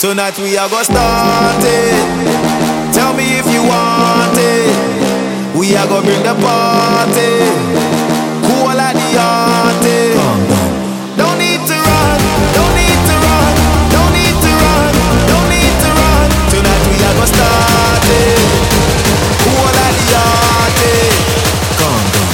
Tonight we are gonna start it. Tell me if you want it. We are gonna bring the party. Cool like the hearty. Don't need to run, don't need to run, don't need to run, don't need to run. Tonight we are gonna start it. Cool like the hearty. Calm down.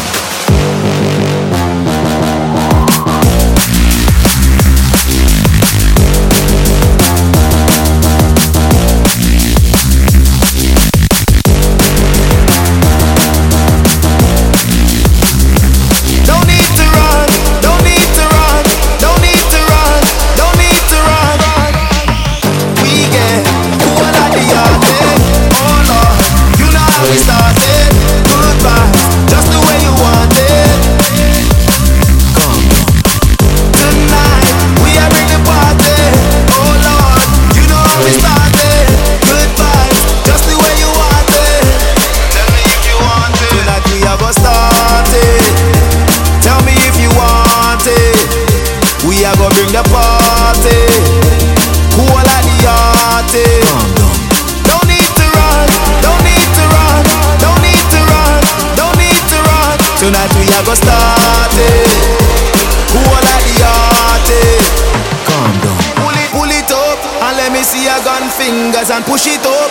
We are gonna bring the party. Cool like the hearty. Don't need to run, don't need to run, don't need to run, don't need to run. Tonight we are gonna start it. Cool like the hearty. Calm down. Pull it up and let me see your gun fingers and push it up.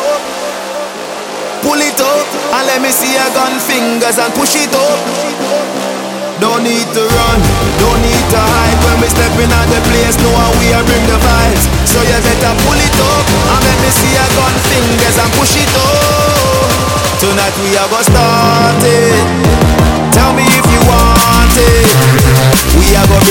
Pull it up and let me see your gun fingers and push it up. Don't need to run, don't need to hide. When we step in at the place, know how we are bring the vibes. So you better pull it up and let me see your gun fingers and push it up. Tonight we are gonna start it. Tell me if you want it. We are gonna